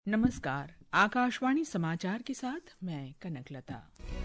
नमस्कार। आकाशवाणी समाचार के साथ मैं कनकलता।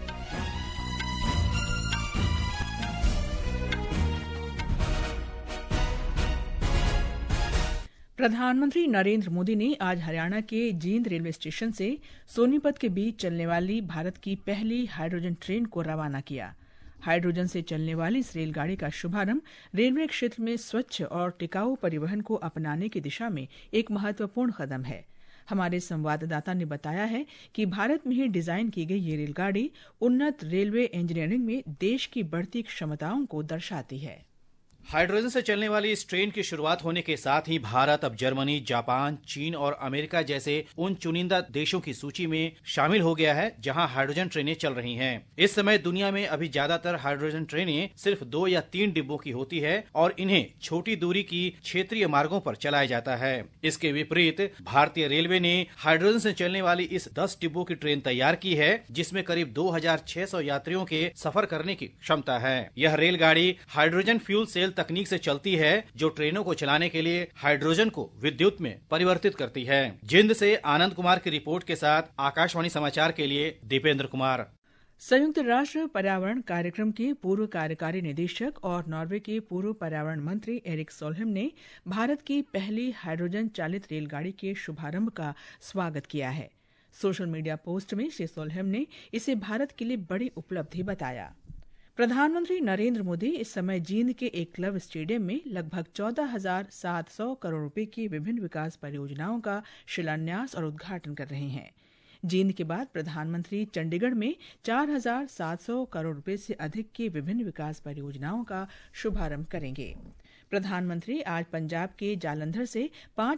प्रधानमंत्री नरेंद्र मोदी ने आज हरियाणा के जींद रेलवे स्टेशन से सोनीपत के बीच चलने वाली भारत की पहली हाइड्रोजन ट्रेन को रवाना किया। हाइड्रोजन से चलने वाली इस रेलगाड़ी का शुभारंभ रेलवे क्षेत्र में स्वच्छ और टिकाऊ परिवहन को अपनाने की दिशा में एक महत्वपूर्ण कदम है। हमारे संवाददाता ने बताया है कि भारत में ही डिजाइन की गई ये रेलगाड़ी उन्नत रेलवे इंजीनियरिंग में देश की बढ़ती क्षमताओं को दर्शाती है। हाइड्रोजन से चलने वाली इस ट्रेन की शुरुआत होने के साथ ही भारत अब जर्मनी, जापान, चीन और अमेरिका जैसे उन चुनिंदा देशों की सूची में शामिल हो गया है जहां हाइड्रोजन ट्रेनें चल रही हैं। इस समय दुनिया में अभी ज्यादातर हाइड्रोजन ट्रेनें सिर्फ 2 या 3 डिब्बों की होती है और इन्हें छोटी दूरी की क्षेत्रीय मार्गों पर चलाया जाता है। इसके विपरीत भारतीय रेलवे ने हाइड्रोजन से चलने वाली इस 10 डिब्बों की ट्रेन तैयार की है, जिसमें करीब 2600 यात्रियों के सफर करने की क्षमता है। यह रेलगाड़ी हाइड्रोजन फ्यूल सेल तकनीक से चलती है, जो ट्रेनों को चलाने के लिए हाइड्रोजन को विद्युत में परिवर्तित करती है। जिंद से आनंद कुमार की रिपोर्ट के साथ आकाशवाणी समाचार के लिए दीपेंद्र कुमार। संयुक्त राष्ट्र पर्यावरण कार्यक्रम के पूर्व कार्यकारी निदेशक और नॉर्वे के पूर्व पर्यावरण मंत्री एरिक सोलहेम ने भारत की पहली हाइड्रोजन चालित रेलगाड़ी के शुभारंभ का स्वागत किया है। सोशल मीडिया पोस्ट में श्री सोलहेम ने इसे भारत के लिए बड़ी उपलब्धि बताया। प्रधानमंत्री नरेंद्र मोदी इस समय जींद के एक क्लब स्टेडियम में लगभग 14,700 करोड़ रुपए की विभिन्न विकास परियोजनाओं का शिलान्यास और उद्घाटन कर रहे हैं। जींद के बाद प्रधानमंत्री चंडीगढ़ में 4,700 करोड़ रुपए से अधिक की विभिन्न विकास परियोजनाओं का शुभारंभ करेंगे। प्रधानमंत्री आज पंजाब के जालंधर से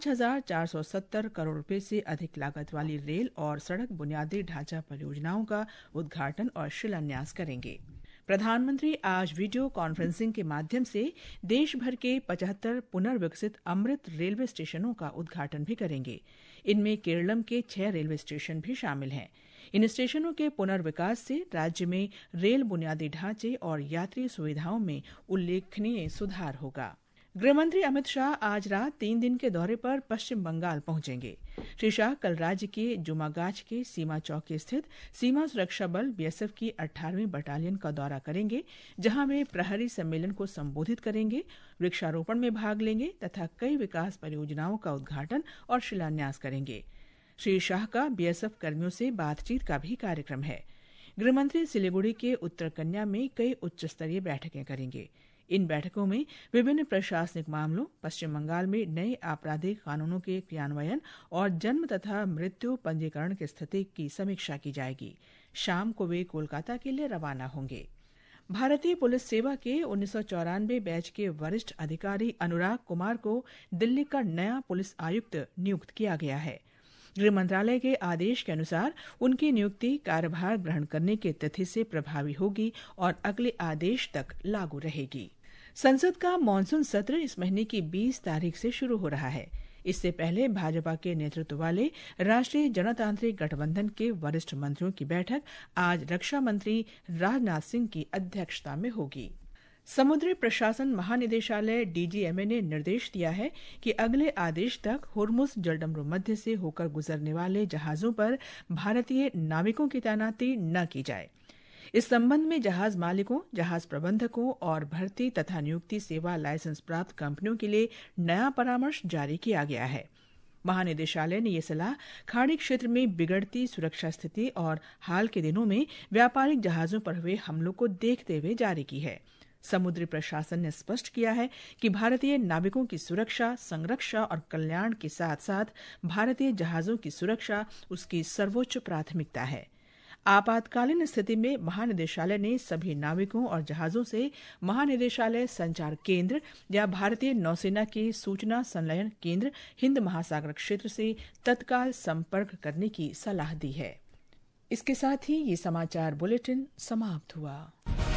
5,470 करोड़ रुपए से अधिक लागत वाली रेल और सड़क बुनियादी ढांचा परियोजनाओं का उद्घाटन और शिलान्यास करेंगे। प्रधानमंत्री आज वीडियो कॉन्फ्रेंसिंग के माध्यम से देश भर के 75 पुनर्विकसित अमृत रेलवे स्टेशनों का उद्घाटन भी करेंगे। इनमें केरलम के 6 रेलवे स्टेशन भी शामिल हैं। इन स्टेशनों के पुनर्विकास से राज्य में रेल बुनियादी ढांचे और यात्री सुविधाओं में उल्लेखनीय सुधार होगा। गृहमंत्री अमित शाह आज रात 3 दिन के दौरे पर पश्चिम बंगाल पहुंचेंगे। श्री शाह कल राज्य के जुमागाछ के सीमा चौकी स्थित सीमा सुरक्षा बल बीएसएफ की 18वीं बटालियन का दौरा करेंगे, जहां वे प्रहरी सम्मेलन को संबोधित करेंगे, वृक्षारोपण में भाग लेंगे तथा कई विकास परियोजनाओं का उद्घाटन और शिलान्यास करेंगे। श्री शाह का बीएसएफ कर्मियों से बातचीत का भी कार्यक्रम है। गृहमंत्री सिलीगुड़ी के उत्तर कन्या में कई उच्च स्तरीय बैठकें करेंगे। इन बैठकों में विभिन्न प्रशासनिक मामलों, पश्चिम बंगाल में नए आपराधिक कानूनों के क्रियान्वयन और जन्म तथा मृत्यु पंजीकरण की स्थिति की समीक्षा की जाएगी। शाम को वे कोलकाता के लिए रवाना होंगे। भारतीय पुलिस सेवा के 1994 बैच के वरिष्ठ अधिकारी अनुराग कुमार को दिल्ली का नया पुलिस आयुक्त नियुक्त किया गया है। गृह मंत्रालय के आदेश के अनुसार उनकी नियुक्ति कार्यभार ग्रहण करने की तिथि से प्रभावी होगी और अगले आदेश तक लागू रहेगी। संसद का मानसून सत्र इस महीने की 20 तारीख से शुरू हो रहा है। इससे पहले भाजपा के नेतृत्व वाले राष्ट्रीय जनतांत्रिक गठबंधन के वरिष्ठ मंत्रियों की बैठक आज रक्षा मंत्री राजनाथ सिंह की अध्यक्षता में होगी। समुद्री प्रशासन महानिदेशालय डीजीएमए ने निर्देश दिया है कि अगले आदेश तक हुर्मुज जलडमरू मध्य से होकर गुजरने वाले जहाजों पर भारतीय नाविकों की तैनाती न की जाए। इस संबंध में जहाज मालिकों, जहाज प्रबंधकों और भर्ती तथा नियुक्ति सेवा लाइसेंस प्राप्त कंपनियों के लिए नया परामर्श जारी किया गया है। महानिदेशालय ने यह सलाह खाड़ी क्षेत्र में बिगड़ती सुरक्षा स्थिति और हाल के दिनों में व्यापारिक जहाजों पर हुए हमलों को देखते हुए जारी की है। समुद्री प्रशासन ने स्पष्ट किया है कि भारतीय नाविकों की सुरक्षा, संरक्षा और कल्याण के साथ साथ भारतीय जहाजों की सुरक्षा उसकी सर्वोच्च प्राथमिकता है। आपातकालीन स्थिति में महानिदेशालय ने सभी नाविकों और जहाजों से महानिदेशालय संचार केंद्र या भारतीय नौसेना के सूचना संलयन केंद्र हिंद महासागर क्षेत्र से तत्काल संपर्क करने की सलाह दी है। इसके साथ ही ये समाचार बुलेटिन समाप्त हुआ।